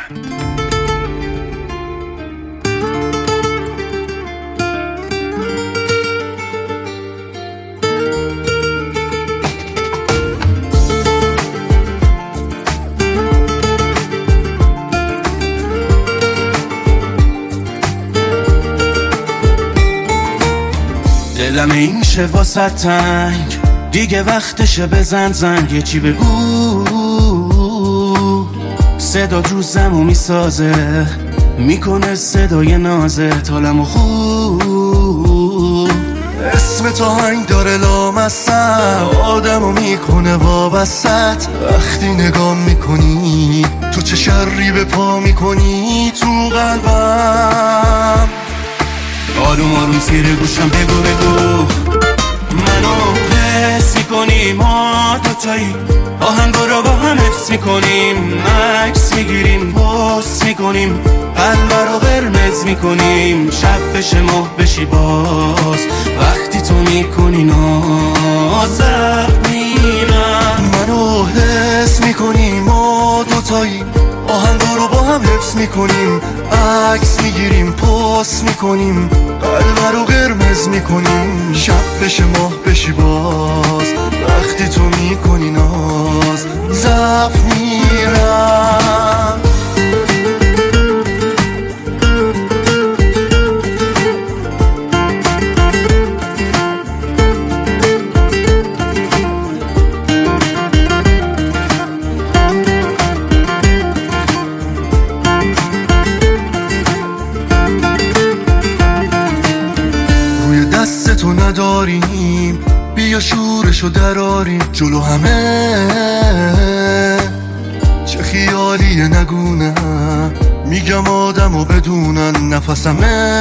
دلم این شه واسه تنگ، دیگه وقتشه بزن زنگ. یه چی بگو صدا روزمو میسازه، میکنه صدای نازت حالمو خوب. اسم تو هنگ داره لامصب، آدمو میکنه وابست. وقتی نگاه میکنی تو چه شری به پا میکنی تو قلبم. آروم آروم زیر گوشم بگو منو حس میکنی، ما دوتایی آهنگا رو با هم حفظ میکنیم. عکس میگیریم پست میکنیم، قلب رو قرمز میکنیم. شب بشه ماه بشی باز، وقتی تو میکنی نازم میرم. منو حس میکنی، ما دوتایی آهنگا رو با هم حفظ میکنیم. عکس میگیریم پست میکنیم، قلب رو قرمز میکنیم. شب بشه ماه بشی باز، وقتی تو میکنی ناز ضعف میرم. تو نداریم، بیا شورشو دراریم جلو همه. چه خیالیه نگونه، میگم آدمو بدونن نفسمه.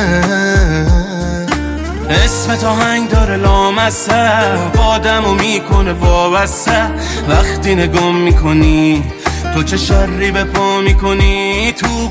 اسم تو هنگ داره لامصب، آدمو میکنه وابسته. وقتی نگاه میکنی تو چه شری به پا میکنی تو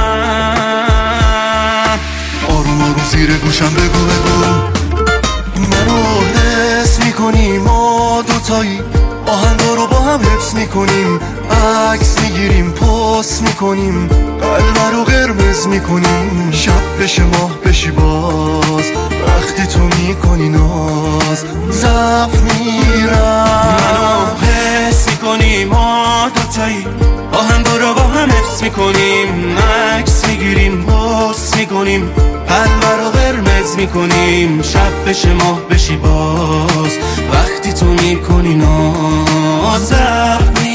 قلبم. آروم آروم زیر گوشم بگو منو حس میکنی، ما دوتایی آهنگا رو با هم حفظ میکنیم. عکس میگیریم پست میکنیم، قلب رو قرمز میکنیم. شب بشه ماه بشی باز، وقتی تو میکنی ناز ضعف میرم. منو حس میکنی، ما دوتایی آهنگا رو با هم حفظ میکنیم. عکس میگیریم پست میکنیم، قلب رو قرمز میکنیم. شب بشه ماه بشی باز، وقتی تو میکنی ناز.